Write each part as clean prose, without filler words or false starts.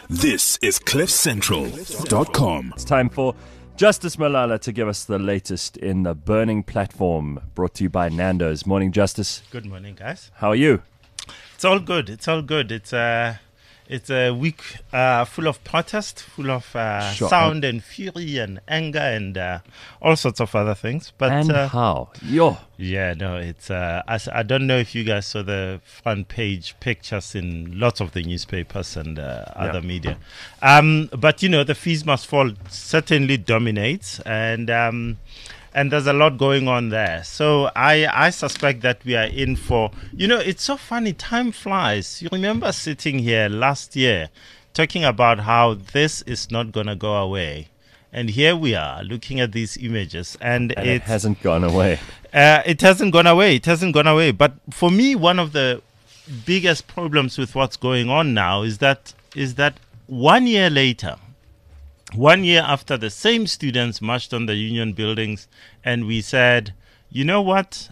This is CliffCentral.com. It's time for Justice Malala to give us the latest in the burning platform, brought to you by Nando's. Morning, Justice. Good morning, guys. How are you? It's all good. It's all good. It's a week full of protest, full of sound and fury and anger and all sorts of other things. But and how? Yo. Yeah, no, it's I don't know if you guys saw the front page pictures in lots of the newspapers and other media. But, you know, the fees must fall certainly dominates, and there's a lot going on there. So I suspect that we are in for, you know, it's so funny, time flies. You remember sitting here last year talking about how this is not going to go away. And here we are looking at these images, and it hasn't gone away. It hasn't gone away. It hasn't gone away. But for me, one of the biggest problems with what's going on now is that 1 year later, 1 year after the same students marched on the union buildings and we said, you know what,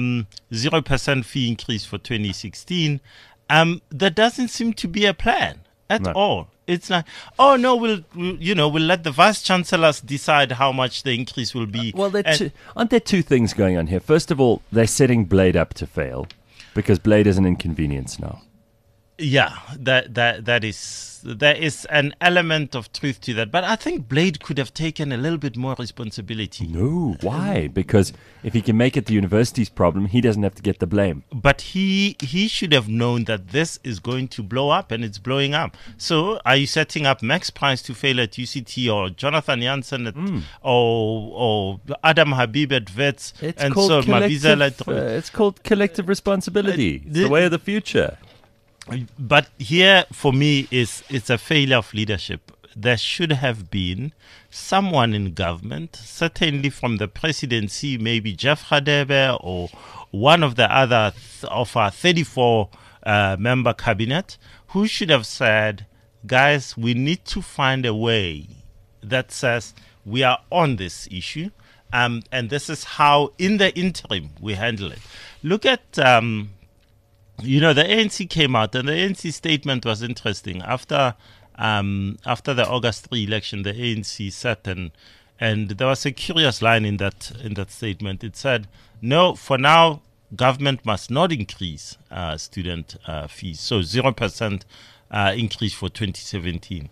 0% fee increase for 2016, there doesn't seem to be a plan at all. It's like, oh no, we'll let the vice chancellors decide how much the increase will be. Well, aren't there two things going on here? First of all, they're setting Blade up to fail because Blade is an inconvenience now. Yeah, there is an element of truth to that. But I think Blade could have taken a little bit more responsibility. No, why? Because if he can make it the university's problem, he doesn't have to get the blame. But he should have known that this is going to blow up, and it's blowing up. So are you setting up Max Price to fail at UCT, or Jonathan Jansen at, or Adam Habib at Wits? It's called collective responsibility. It's the way of the future. But here, for me, it's a failure of leadership. There should have been someone in government, certainly from the presidency, maybe Jeff Radebe or one of the other of our 34-member cabinet, who should have said, guys, we need to find a way that says we are on this issue, and this is how, in the interim, we handle it. Look at... you know, the ANC came out, and the ANC statement was interesting. After the August 3 election, the ANC sat and there was a curious line in that statement. It said, no, for now, government must not increase student fees. So 0% increase for 2017.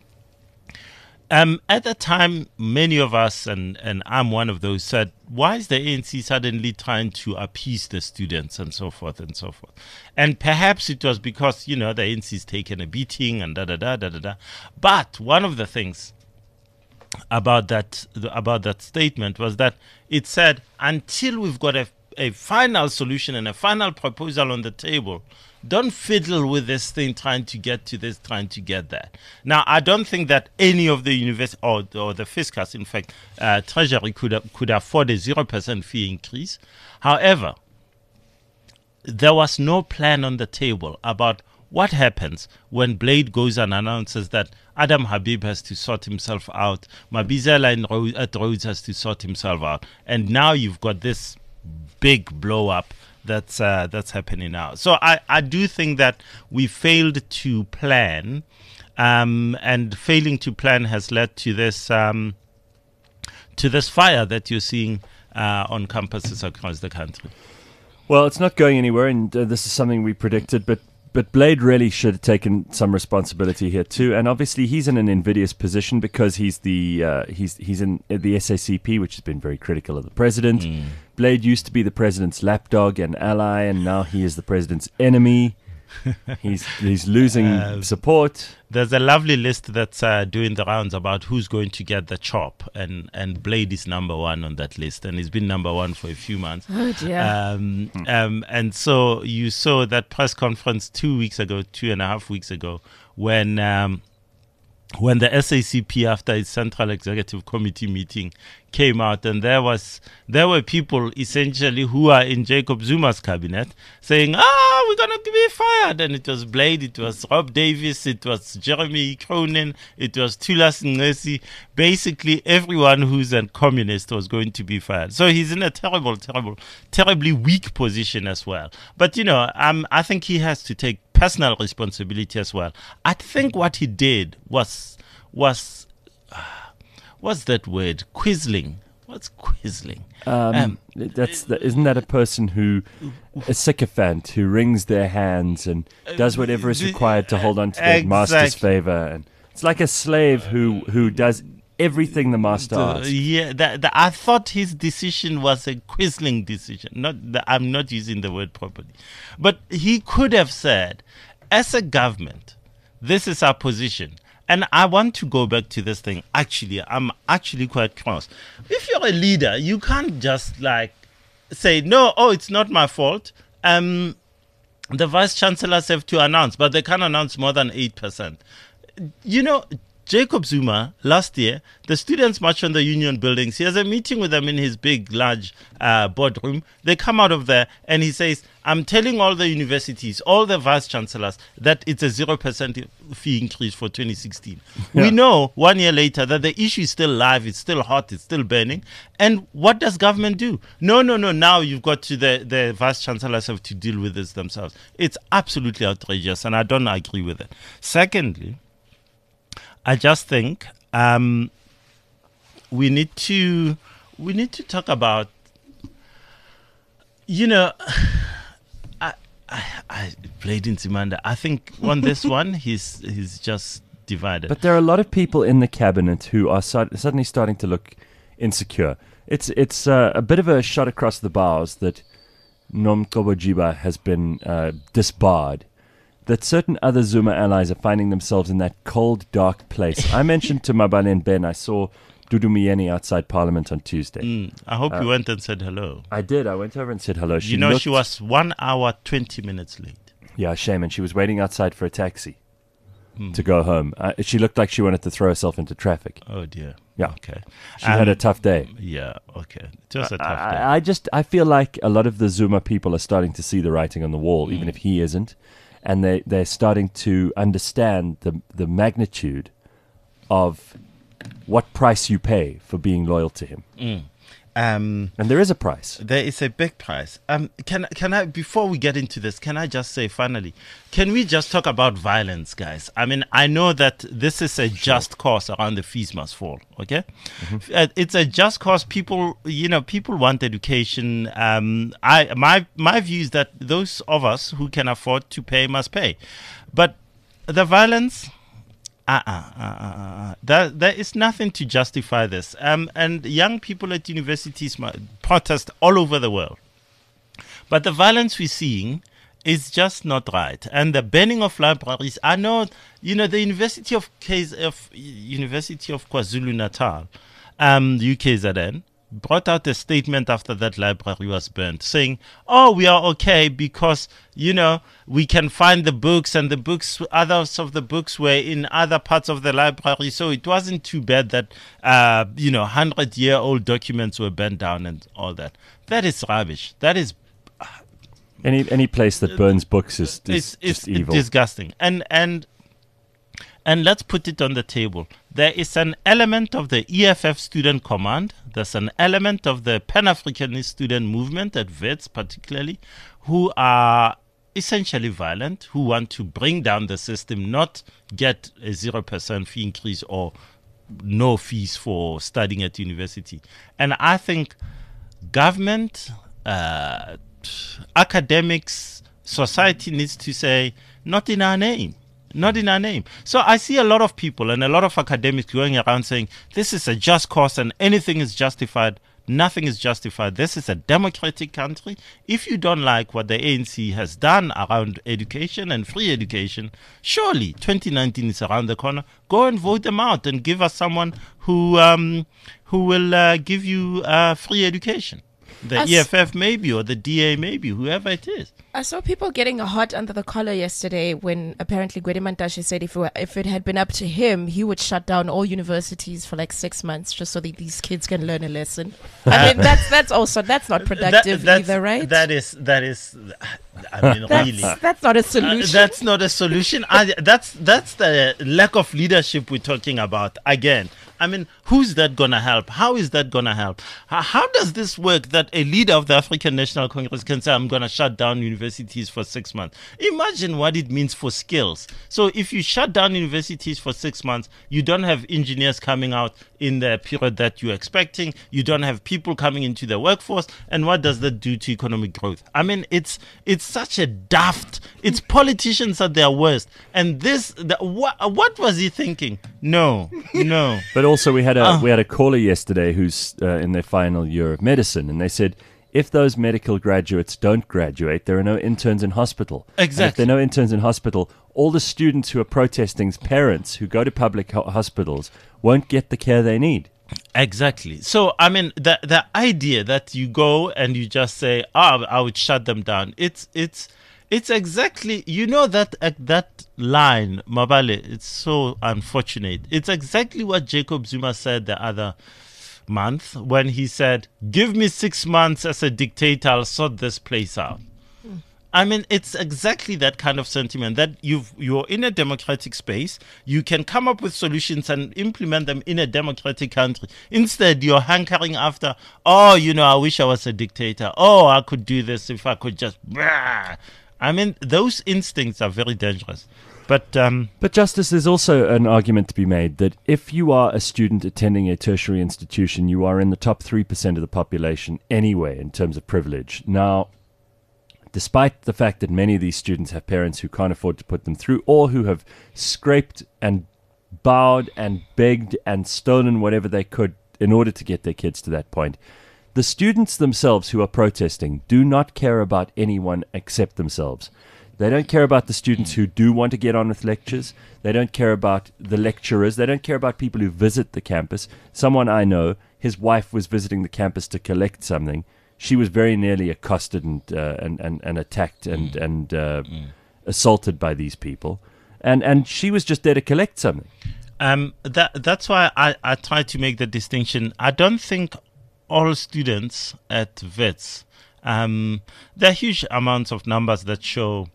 At the time, many of us, and I'm one of those, said, why is the ANC suddenly trying to appease the students and so forth and so forth? And perhaps it was because, you know, the ANC's taken a beating and da-da-da. But one of the things about that statement was that it said, until we've got a final solution and a final proposal on the table, don't fiddle with this thing, trying to get to this, trying to get that. Now, I don't think that any of the university or the fiscus, in fact, Treasury could afford a 0% fee increase. However, there was no plan on the table about what happens when Blade goes and announces that Adam Habib has to sort himself out, Mabizela at Rhodes has to sort himself out, and now you've got this big blow up that's happening now. So I do think that we failed to plan, and failing to plan has led to this fire that you're seeing on campuses across the country. Well, it's not going anywhere, and this is something we predicted, but Blade really should have taken some responsibility here too. And obviously, he's in an invidious position because he's he's in the SACP, which has been very critical of the president. Blade used to be the president's lapdog and ally, and now he is the president's enemy. He's losing support. There's a lovely list that's doing the rounds about who's going to get the chop, and Blade is number one on that list, and he's been number one for a few months. Oh dear. And so you saw that press conference 2.5 weeks ago, when the SACP, after its Central Executive Committee meeting, came out, and there were people essentially who are in Jacob Zuma's cabinet saying, we're going to be fired. And it was Blade, it was Rob Davis, it was Jeremy Cronin, it was Thulas Ngesi. Basically, everyone who's a communist was going to be fired. So he's in a terribly weak position as well. But, you know, I think he has to take personal responsibility as well. I think what he did was what's that word? Quizzling. What's quizzling? Isn't that a person who, a sycophant who wrings their hands and does whatever is required to hold on to their master's favor? And it's like a slave who does everything the master asks. I thought his decision was a quizzling decision. I'm not using the word properly. But he could have said, as a government, this is our position. And I want to go back to this thing. Actually, I'm actually quite cross. If you're a leader, you can't just say, no, it's not my fault. The vice chancellors have to announce, but they can't announce more than 8%. Jacob Zuma, last year, the students march on the union buildings. He has a meeting with them in his big, large boardroom. They come out of there and he says, I'm telling all the universities, all the vice chancellors, that it's a 0% fee increase for 2016. Yeah. We know 1 year later that the issue is still live, it's still hot, it's still burning. And what does government do? No, now you've got to the vice chancellors have to deal with this themselves. It's absolutely outrageous and I don't agree with it. Secondly, I just think we need to talk about, I played in Simanda. I think on this one he's just divided. But there are a lot of people in the cabinet who are suddenly starting to look insecure. It's a bit of a shot across the bows that Nomgcobo Jiba has been disbarred. That certain other Zuma allies are finding themselves in that cold, dark place. I mentioned to Mabane Ben, I saw Dudu Myeni outside Parliament on Tuesday. I hope you went and said hello. I did. I went over and said hello. She was 1 hour, 20 minutes late. Yeah, shame. And she was waiting outside for a taxi to go home. She looked like she wanted to throw herself into traffic. Oh, dear. Yeah. Okay. She had a tough day. Yeah, okay. Just a tough day. I feel like a lot of the Zuma people are starting to see the writing on the wall, even if he isn't. And they're starting to understand the magnitude of what price you pay for being loyal to him. And there is a price. There is a big price. Can I, before we get into this, can I just say finally, can we just talk about violence, guys? I mean, I know that this is a just cause around the fees must fall, okay? Mm-hmm. It's a just cause. People want education. My view is that those of us who can afford to pay must pay. But the violence... There is nothing to justify this. And young people at universities protest all over the world. But the violence we're seeing is just not right. And the banning of libraries, I know, the University of KwaZulu-Natal, UKZN, brought out a statement after that library was burned saying, we are okay because, we can find the books and others of the books were in other parts of the library. So it wasn't too bad that, 100-year-old documents were burned down and all that. That is rubbish. That is... Any place that burns books is just evil. Disgusting. And let's put it on the table. There is an element of the EFF student command. There's an element of the Pan-Africanist student movement at WITS particularly, who are essentially violent, who want to bring down the system, not get a 0% fee increase or no fees for studying at university. And I think government, academics, society needs to say, not in our name. Not in our name. So I see a lot of people and a lot of academics going around saying this is a just cause and anything is justified. Nothing is justified. This is a democratic country. If you don't like what the ANC has done around education and free education, surely 2019 is around the corner. Go and vote them out and give us someone who will give you free education. The EFF maybe, or the DA maybe, whoever it is. I saw people getting hot under the collar yesterday when apparently Gwede Mantashe said if it had been up to him, he would shut down all universities for like 6 months just so that these kids can learn a lesson. I mean, that's not productive either, right? That is I mean, really. That's not a solution. That's not a solution. That's the lack of leadership we're talking about again. I mean, who's that going to help? How is that going to help? How does this work that a leader of the African National Congress can say, I'm going to shut down universities for 6 months? Imagine what it means for skills. So if you shut down universities for 6 months, you don't have engineers coming out in the period that you're expecting. You don't have people coming into the workforce. And what does that do to economic growth? I mean, it's such a daft. It's politicians at their worst. And what was he thinking? No. But also, we had a caller yesterday who's in their final year of medicine, and they said if those medical graduates don't graduate, there are no interns in hospital. Exactly. And if there are no interns in hospital, all the students who are protesting's parents who go to public hospitals won't get the care they need. Exactly. So, I mean, the idea that you go and you just say, I would shut them down. It's exactly, that line, Mabale, it's so unfortunate. It's exactly what Jacob Zuma said the other month when he said, give me 6 months as a dictator, I'll sort this place out. I mean, it's exactly that kind of sentiment that you're in a democratic space. You can come up with solutions and implement them in a democratic country. Instead, you're hankering after, I wish I was a dictator. Oh, I could do this if I could just... I mean, those instincts are very dangerous. But Justice, there's also an argument to be made that if you are a student attending a tertiary institution, you are in the top 3% of the population anyway in terms of privilege. Now, despite the fact that many of these students have parents who can't afford to put them through, or who have scraped and bowed and begged and stolen whatever they could in order to get their kids to that point, the students themselves who are protesting do not care about anyone except themselves. They don't care about the students who do want to get on with lectures. They don't care about the lecturers. They don't care about people who visit the campus. Someone I know, his wife was visiting the campus to collect something. She was very nearly accosted and attacked and assaulted by these people. And she was just there to collect something. That's why I try to make the distinction. I don't think all students at WITS, there are huge amounts of numbers that show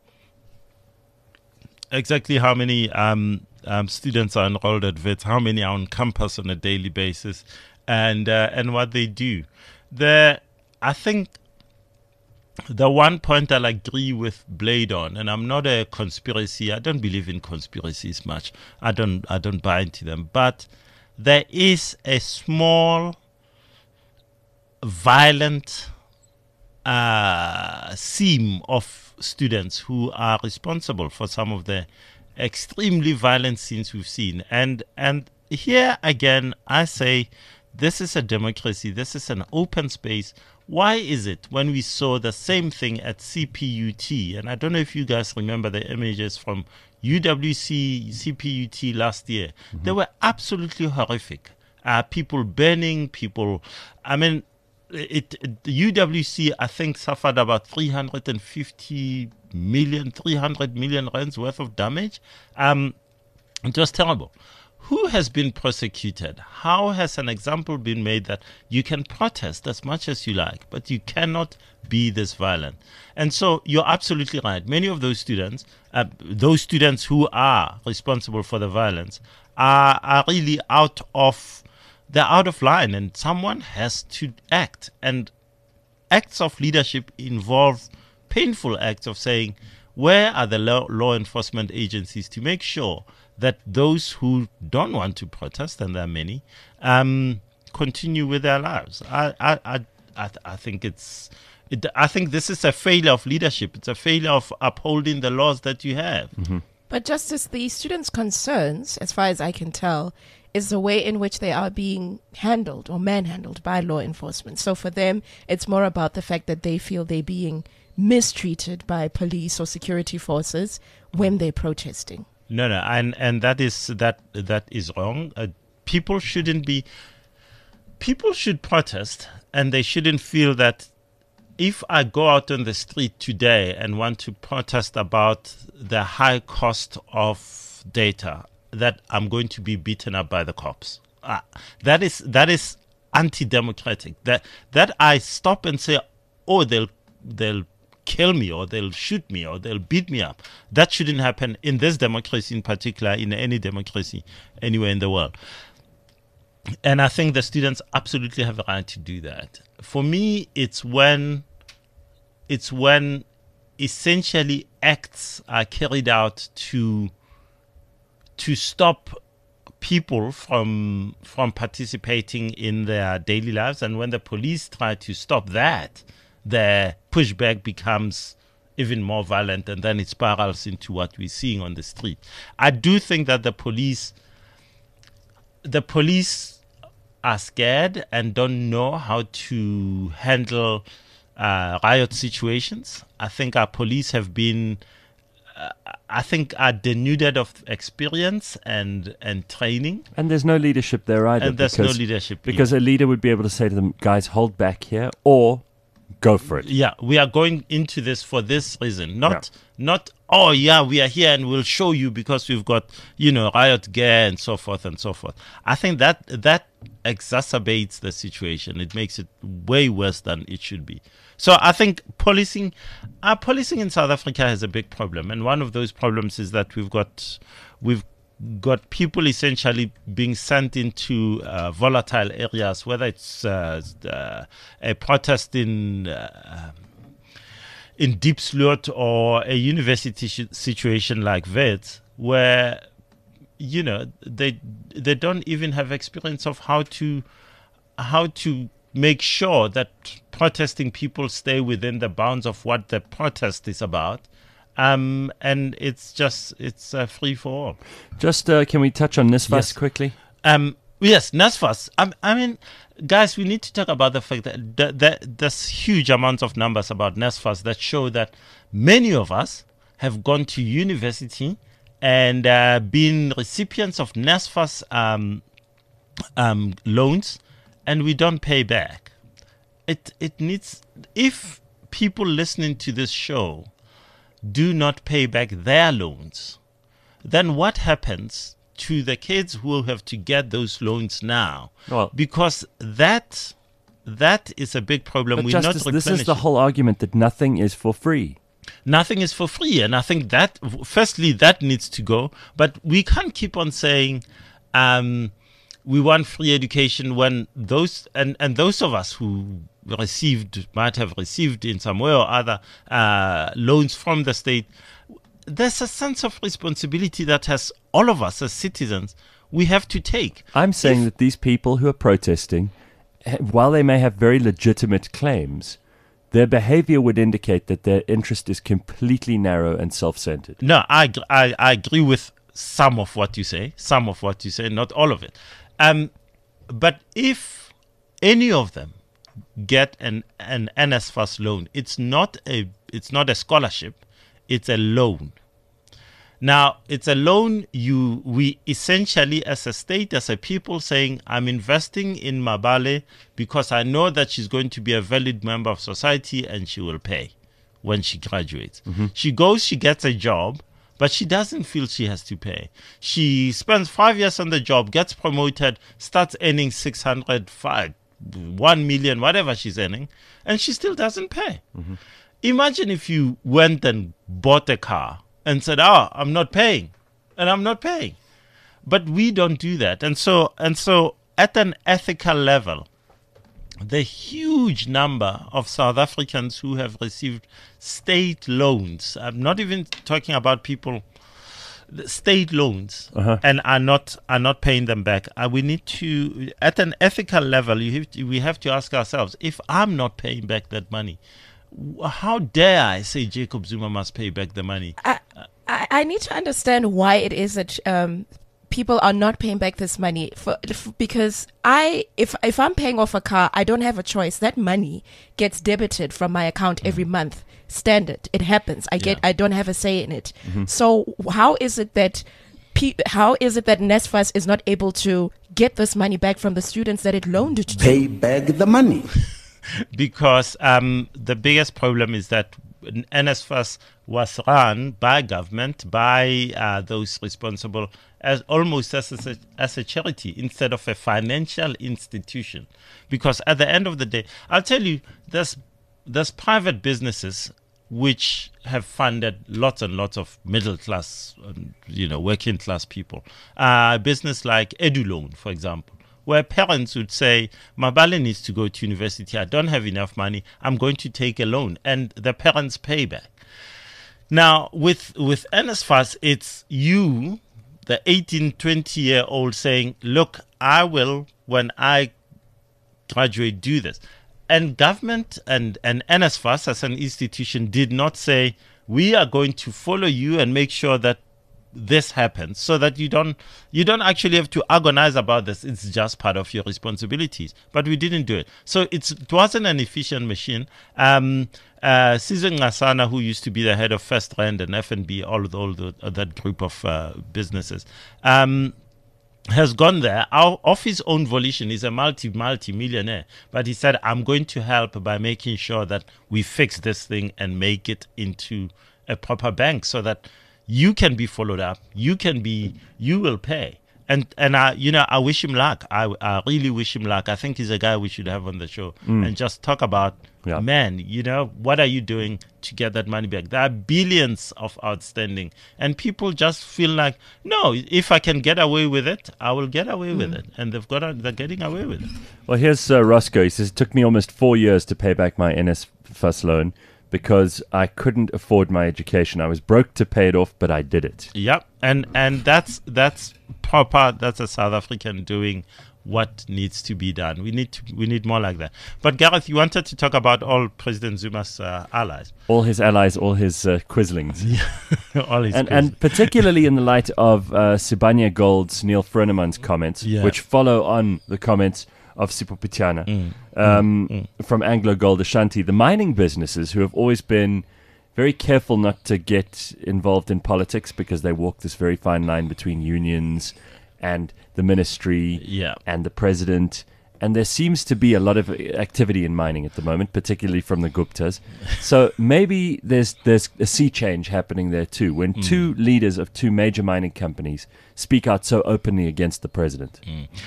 exactly how many students are enrolled at WITS, how many are on campus on a daily basis, and what they do. I think the one point I'll agree with Blade on, and I'm not a conspiracy, I don't believe in conspiracies much. I don't buy into them, but there is a small violent seam of students who are responsible for some of the extremely violent scenes we've seen. And here again, I say, this is a democracy. This is an open space. Why is it when we saw the same thing at CPUT, and I don't know if you guys remember the images from UWC, CPUT last year, they were absolutely horrific. People burning, I mean, UWC, I think, suffered about 300 million rands worth of damage. It was terrible. Who has been prosecuted? How has an example been made that you can protest as much as you like, but you cannot be this violent? And so you're absolutely right. Many of those students who are responsible for the violence are really they're out of line, and someone has to act. And acts of leadership involve painful acts of saying, where are the law enforcement agencies to make sure that those who don't want to protest, and there are many, continue with their lives? I think I think this is a failure of leadership. It's a failure of upholding the laws that you have. But Justice, the students' concerns, as far as I can tell, is the way in which they are being handled or manhandled by law enforcement. So for them, it's more about the fact that they feel they're being mistreated by police or security forces when they're protesting. No, and that is wrong. People should protest, and they shouldn't feel that if I go out on the street today and want to protest about the high cost of data, that I'm going to be beaten up by the cops. That is anti-democratic. That I stop and say, oh, they'll kill me or they'll shoot me or they'll beat me up. That shouldn't happen in this democracy in particular, in any democracy anywhere in the world. And I think the students absolutely have a right to do that. For me, it's when essentially acts are carried out to stop people from participating in their daily lives, and when the police try to stop that, the pushback becomes even more violent, and then it spirals into what we're seeing on the street. I do think that the police are scared and don't know how to handle riot situations. I think our police have been are denuded of experience and training. And there's no leadership there either. And there's no leadership. Because a leader would be able to say to them, guys, hold back here, or go for it. Yeah, we are going into this for this reason. Not, oh, yeah, we are here and we'll show you because we've got, riot gear and so forth and so forth. I think that exacerbates the situation. It makes it way worse than it should be. So I think policing in South Africa has a big problem. And one of those problems is that we've got people essentially being sent into volatile areas, whether it's a protest in Diepsloot or a university situation like Wits, where they don't even have experience of how to make sure that protesting people stay within the bounds of what the protest is about. And it's a free for all. Just can we touch on NSFAS quickly? Yes, NSFAS. I mean, guys, we need to talk about the fact that there's huge amounts of numbers about NSFAS that show that many of us have gone to university and been recipients of NSFAS loans, and we don't pay back. It needs, if people listening to this show do not pay back their loans, then what happens to the kids who have to get those loans now? Well, because that is a big problem. But We're Justice, not this is the whole argument that nothing is for free. Nothing is for free, and I think that firstly that needs to go. But we can't keep on saying we want free education when those and those of us who might have received in some way or other loans from the state. There's a sense of responsibility that has all of us as citizens we have to take. I'm saying that these people who are protesting, while they may have very legitimate claims, their behavior would indicate that their interest is completely narrow and self-centered. No, I agree with some of what you say, not all of it. But if any of them get an NSFAS loan, it's not a scholarship, it's a loan. Now, it's a loan we essentially as a state, as a people saying, I'm investing in Mabale because I know that she's going to be a valid member of society and she will pay when she graduates. Mm-hmm. She goes, she gets a job, but she doesn't feel she has to pay. She spends 5 years on the job, gets promoted, starts earning 605, 1 million, whatever she's earning, and she still doesn't pay. Mm-hmm. Imagine if you went and bought a car and said, I'm not paying, and I'm not paying. But we don't do that. And so at an ethical level, the huge number of South Africans who have received state loans, I'm not even talking about people, state loans, and are not paying them back. We need to, at an ethical level, we have to ask ourselves, if I'm not paying back that money, how dare I say Jacob Zuma must pay back the money? I need to understand why it is that people are not paying back this money because if I'm paying off a car, I don't have a choice. That money gets debited from my account every month. Standard. It happens. I don't have a say in it. Mm-hmm. So how is it that NSFAS is not able to get this money back from the students that it loaned it to? Pay back the money. Because the biggest problem is that NSFAS was run by government, by those responsible, as almost as a charity instead of a financial institution. Because at the end of the day, I'll tell you, there's private businesses which have funded lots and lots of middle class, working class people. Business like EduLoan, for example, where parents would say, Mabale needs to go to university. I don't have enough money. I'm going to take a loan. And the parents pay back. Now, with NSFAS, it's you, the 18, 20-year-old saying, look, I will, when I graduate, do this. And government and NSFAS as an institution did not say, we are going to follow you and make sure that this happens, so that you don't actually have to agonize about this. It's just part of your responsibilities. But we didn't do it. So it wasn't an efficient machine. Sizwe Ngasana, who used to be the head of First Rand and FNB, all that group of businesses, has gone there of his own volition. He's a multi-millionaire. But he said, I'm going to help by making sure that we fix this thing and make it into a proper bank so that you can be followed up. You will pay. And I wish him luck. I really wish him luck. I think he's a guy we should have on the show and just talk about, man, what are you doing to get that money back? There are billions of outstanding. And people just feel like, no, if I can get away with it, I will get away with it. And they're getting away with it. Well, here's Roscoe. He says, it took me almost 4 years to pay back my NSFAS loan because I couldn't afford my education. I was broke to pay it off, but I did it. Yep. And that's proper. That's a South African doing what needs to be done. We need more like that. But Gareth, you wanted to talk about all President Zuma's allies. All his allies, all his quizzlings. All his and particularly in the light of Sibanye Gold's Neil Froneman's comments, which follow on the comments of Sipho Pitjana from Anglo Gold Ashanti, the mining businesses who have always been very careful not to get involved in politics because they walk this very fine line between unions and the ministry and the president. And there seems to be a lot of activity in mining at the moment, particularly from the Guptas. So maybe there's a sea change happening there too, when two leaders of two major mining companies speak out so openly against the president.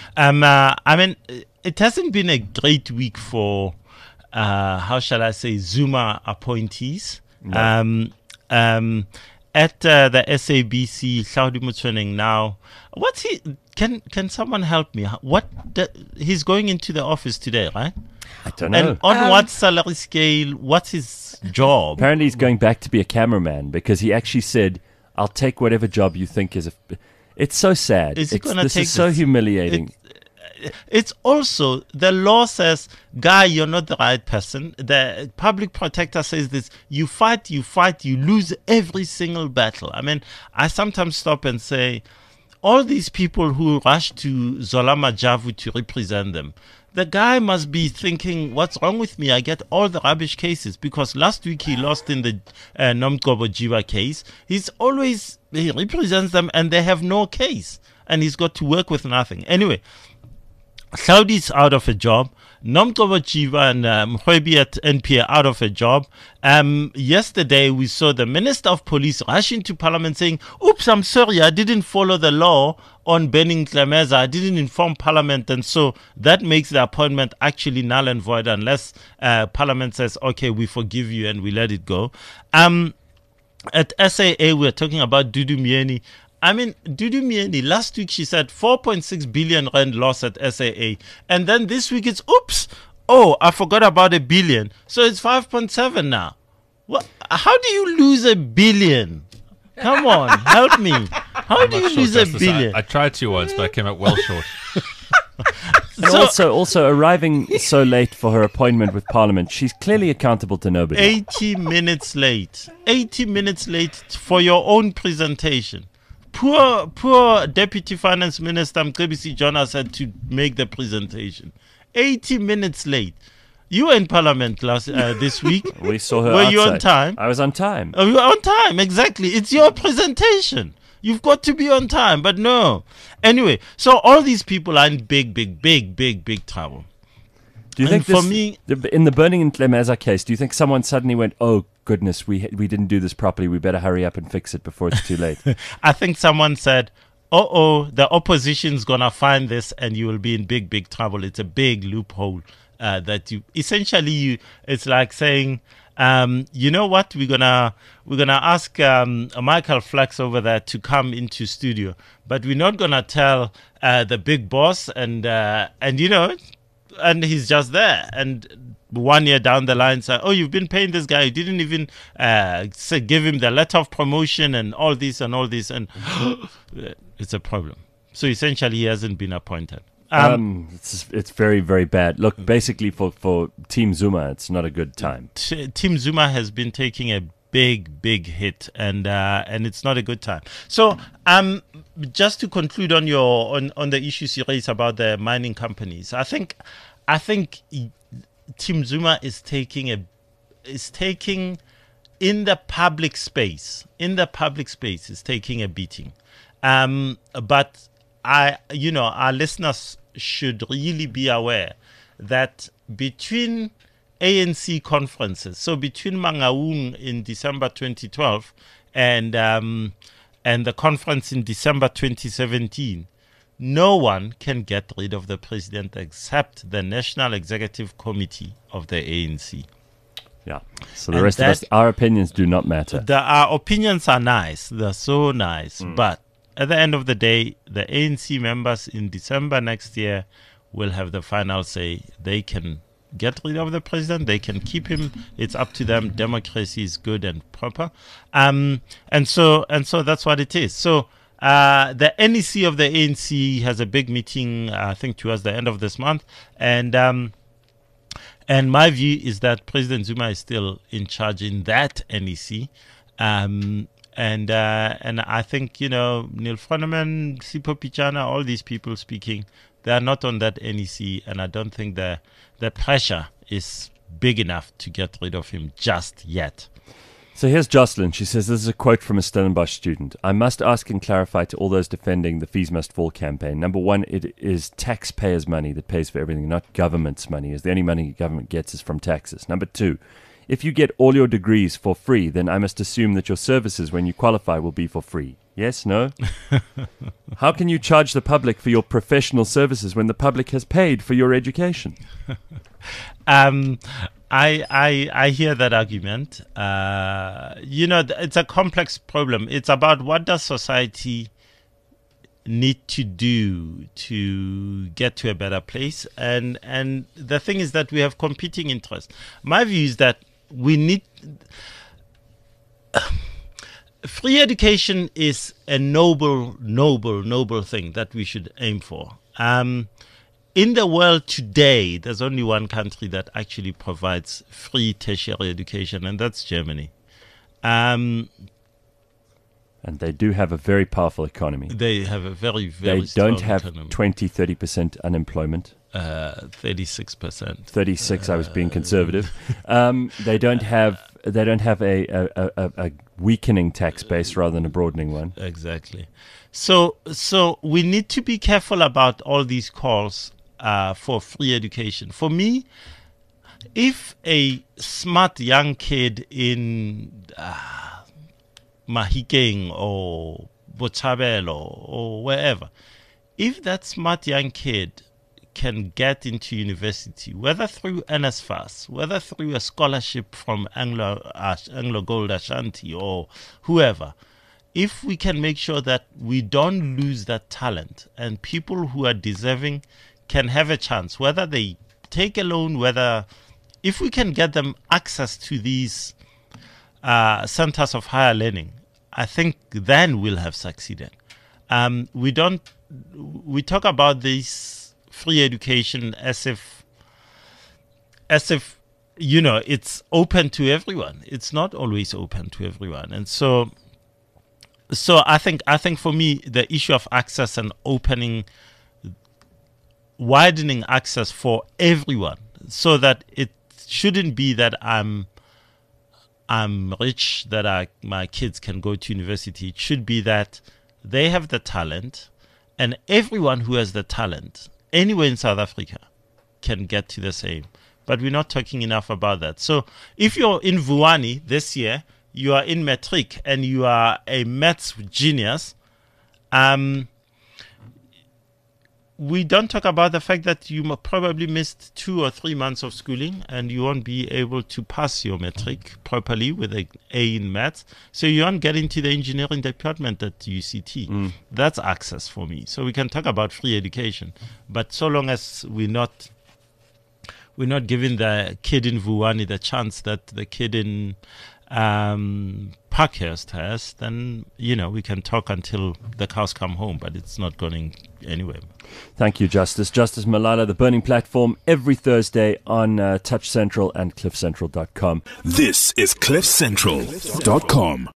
I mean, it hasn't been a great week for, how shall I say, Zuma appointees. No. At the SABC, Hlaudi Motsoeneng now, what's he? Can someone help me? He's going into the office today, right? I don't know. And on what salary scale? What's his job? Apparently, he's going back to be a cameraman because he actually said, "I'll take whatever job you think is." It's so sad. Is he going to take this? Is so humiliating. It's also, the law says, Guy, you're not the right person. The public protector says this, you fight, you lose every single battle. I mean, I sometimes stop and say, all these people who rush to Zola Majavu to represent them, the guy must be thinking, what's wrong with me? I get all the rubbish cases, because last week he lost in the Nomgcobo Jiva case. He represents them and they have no case. And he's got to work with nothing. Anyway, Hlaudi's out of a job. Nomgcobo Jiva and Mkhwebi at NPA out of a job. Yesterday we saw the Minister of Police rush into Parliament saying, oops, I'm sorry, I didn't follow the law on banning Klemeza. I didn't inform Parliament, and so that makes the appointment actually null and void unless Parliament says, okay, we forgive you and we let it go. At SAA we're talking about Dudu Myeni. I mean, Dudu Myeni, last week she said 4.6 billion rand loss at SAA. And then this week it's, oops, I forgot about $1 billion. So it's 5.7 now. What? How do you lose $1 billion? Come on, help me. How do you lose $1 billion? I tried to once, but I came up well short. And also arriving so late for her appointment with Parliament, she's clearly accountable to nobody. 80 minutes late. 80 minutes late for your own presentation. Poor Deputy Finance Minister Mcebisi Jonas had to make the presentation. 80 minutes late. You were in Parliament this week. We saw her Were outside. you on time? I was on time. Oh, you were on time, exactly. It's your presentation. You've got to be on time, but no. Anyway, so all these people are in big trouble. Do you think in the Burning in Klemeza case, do you think someone suddenly went, oh, goodness, we didn't do this properly, we better hurry up and fix it before it's too late? I think someone said, the opposition's going to find this and you will be in big trouble. It's a big loophole that it's like saying, You know what? We're gonna ask Michael Flax over there to come into studio, but we're not gonna tell the big boss, and you know, and he's just there. And 1 year down the line, say, "Oh, you've been paying this guy. You didn't even give him the letter of promotion and all this, and it's a problem." So essentially, he hasn't been appointed. It's very, very bad. Look, basically for Team Zuma, it's not a good time. Team Zuma has been taking a big hit, and it's not a good time. So, just to conclude on your on the issues you raised about the mining companies, I think Team Zuma is taking in the public space is taking a beating. But our listeners should really be aware that between ANC conferences, so between Mangaung in December 2012 and the conference in December 2017, no one can get rid of the president except the National Executive Committee of the ANC. Yeah. So the rest of us, our opinions do not matter. Our opinions are nice. They're so nice. But at the end of the day, the ANC members in December next year will have the final say. They can get rid of the president. They can keep him. It's up to them. Democracy is good and proper. And so that's what it is. So the NEC of the ANC has a big meeting, I think, towards the end of this month. And my view is that President Zuma is still in charge in that NEC. And I think, Neil Froneman, Sipho Pichana, all these people speaking, they are not on that NEC, and I don't think the pressure is big enough to get rid of him just yet. So here's Jocelyn. She says, this is a quote from a Stellenbosch student. I must ask and clarify to all those defending the Fees Must Fall campaign. Number one, it is taxpayers' money that pays for everything, not government's money, as the only money government gets is from taxes. Number two, if you get all your degrees for free, then I must assume that your services when you qualify will be for free. Yes? No? How can you charge the public for your professional services when the public has paid for your education? I hear that argument. It's a complex problem. It's about what does society need to do to get to a better place. And the thing is that we have competing interests. My view is that we need... free education is a noble thing that we should aim for. In the world today, there's only one country that actually provides free tertiary education, and that's Germany. And they do have a very powerful economy. They have a very, very strong economy. They don't have 20-30% unemployment. 36%. 36. I was being conservative. They don't have a weakening tax base rather than a broadening one. Exactly. So we need to be careful about all these calls for free education. For me, if a smart young kid in Mahikeng or Botshabelo or wherever, if that smart young kid can get into university, whether through NSFAS, whether through a scholarship from Anglo Gold Ashanti or whoever, if we can make sure that we don't lose that talent and people who are deserving can have a chance, whether they take a loan, if we can get them access to these centers of higher learning, I think then we'll have succeeded. We talk about this free education as if it's open to everyone. It's not always open to everyone. And so I think for me, the issue of access and widening access for everyone, so that it shouldn't be that I'm rich, that my kids can go to university. It should be that they have the talent, and everyone who has the talent anywhere in South Africa can get to the same. But we're not talking enough about that. So if you're in Vuani this year, you are in Matric and you are a maths genius, we don't talk about the fact that you probably missed 2 or 3 months of schooling and you won't be able to pass your matric properly with an A in maths. So you won't get into the engineering department at UCT. That's access for me. So we can talk about free education. But so long as we're not giving the kid in Vuwani the chance that the kid in Parkhurst has, then, we can talk until the cows come home, but it's not going anywhere. Thank you, Justice. Justice Malala, The Burning Platform, every Thursday on Touch Central and CliffCentral.com. This is CliffCentral.com.